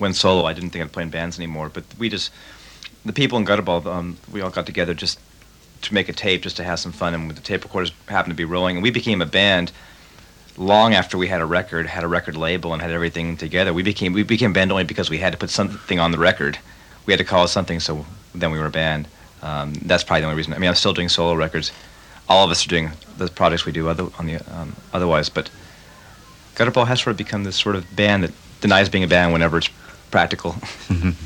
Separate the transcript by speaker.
Speaker 1: went solo, I didn't think I'd play in bands anymore. But the people in Gutterball, we all got together just to make a tape, just to have some fun, and the tape recorders happened to be rolling, and we became a band long after we had a record label, and had everything together. We became a band only because we had to put something on the record. We had to call it something, so then we were a band. That's probably the only reason. I mean, I'm still doing solo records. All of us are doing the projects we do otherwise, but Gutterball has sort of become this sort of band that denies being a band whenever it's practical.